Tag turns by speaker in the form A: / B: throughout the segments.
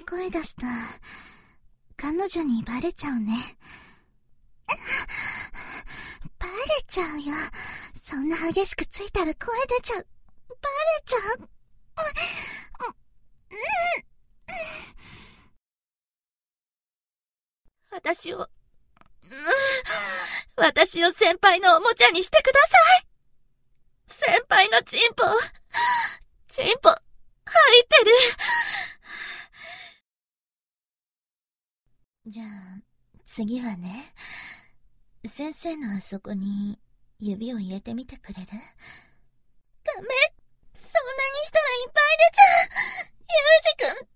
A: 声出すと、彼女にバレちゃうね。バレちゃうよ。そんな激しくついたら声出ちゃう。バレちゃう。
B: 私を先輩のおもちゃにしてください。先輩のチンポ入ってる。
A: じゃあ、次はね、先生のあそこに指を入れてみてくれる？
B: ダメ。そんなにしたらいっぱい出ちゃう。ユージくん、ダメ。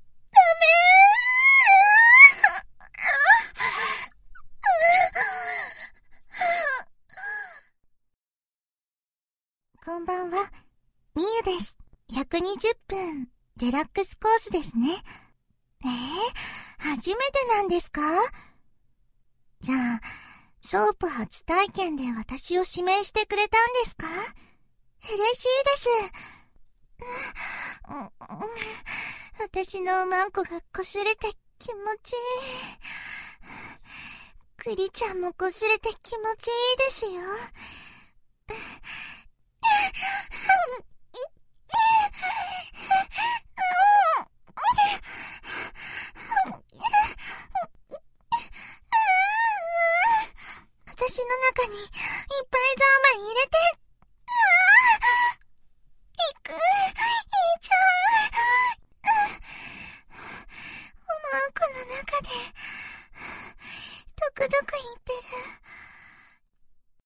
A: こんばんは、みゆです。120分、デラックスコースですね。初めてなんですか？じゃあ、ソープ初体験で私を指名してくれたんですか？嬉しいです。私のおまんこが擦れて気持ちいい。クリちゃんも擦れて気持ちいいですよ。